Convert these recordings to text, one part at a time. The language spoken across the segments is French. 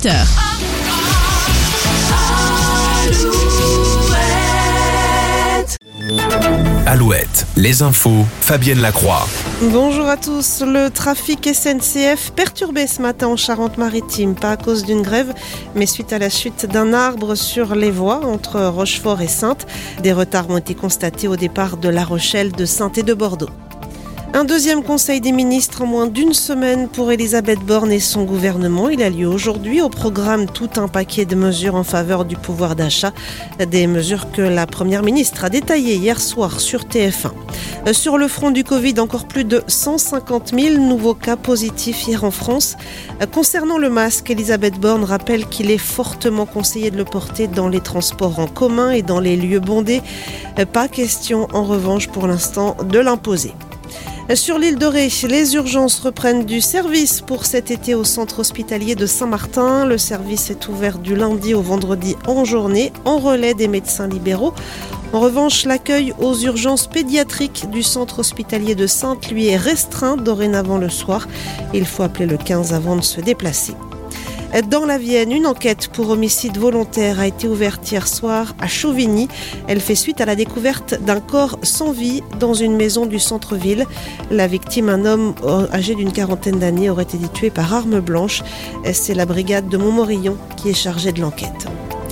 18h. Alouette, les infos, Fabienne Lacroix. Bonjour à tous. Le trafic SNCF perturbé ce matin en Charente-Maritime, pas à cause d'une grève, mais suite à la chute d'un arbre sur les voies entre Rochefort et Saintes. Des retards ont été constatés au départ de La Rochelle, de Saintes et de Bordeaux. Un deuxième conseil des ministres en moins d'une semaine pour Elisabeth Borne et son gouvernement. Il a lieu aujourd'hui. Au programme, tout un paquet de mesures en faveur du pouvoir d'achat. Des mesures que la première ministre a détaillées hier soir sur TF1. Sur le front du Covid, encore plus de 150 000 nouveaux cas positifs hier en France. Concernant le masque, Elisabeth Borne rappelle qu'il est fortement conseillé de le porter dans les transports en commun et dans les lieux bondés. Pas question, en revanche, pour l'instant, de l'imposer. Sur l'île de Ré, les urgences reprennent du service pour cet été au centre hospitalier de Saint-Martin. Le service est ouvert du lundi au vendredi en journée, en relais des médecins libéraux. En revanche, l'accueil aux urgences pédiatriques du centre hospitalier de Saintes, lui, est restreint dorénavant le soir. Il faut appeler le 15 avant de se déplacer. Dans la Vienne, une enquête pour homicide volontaire a été ouverte hier soir à Chauvigny. Elle fait suite à la découverte d'un corps sans vie dans une maison du centre-ville. La victime, un homme âgé d'une quarantaine d'années, aurait été tué par arme blanche. C'est la brigade de Montmorillon qui est chargée de l'enquête.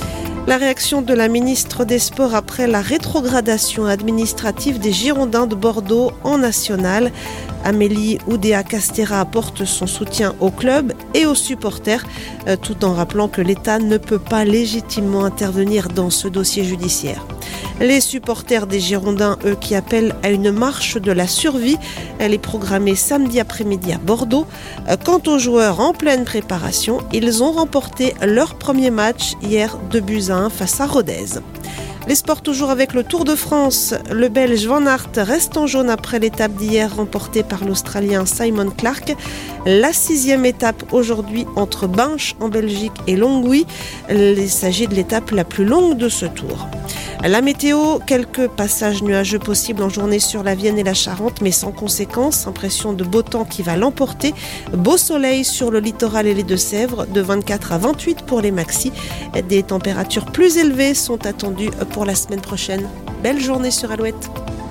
La réaction de la ministre des Sports après la rétrogradation administrative des Girondins de Bordeaux en national. Amélie Oudéa-Castéra apporte son soutien au club et aux supporters, tout en rappelant que l'État ne peut pas légitimement intervenir dans ce dossier judiciaire. Les supporters des Girondins, eux, qui appellent à une marche de la survie. Elle est programmée samedi après-midi à Bordeaux. Quant aux joueurs en pleine préparation, ils ont remporté leur premier match hier 2-1 face à Rodez. Les sports toujours avec le Tour de France. Le Belge Van Aert reste en jaune après l'étape d'hier remportée par l'Australien Simon Clark. La 6e étape aujourd'hui entre Binche en Belgique et Longwy. Il s'agit de l'étape la plus longue de ce tour. La météo, quelques passages nuageux possibles en journée sur la Vienne et la Charente, mais sans conséquence. Impression de beau temps qui va l'emporter. Beau soleil sur le littoral et les Deux-Sèvres, de 24 à 28 pour les maxis. Des températures plus élevées sont attendues pour la semaine prochaine. Belle journée sur Alouette.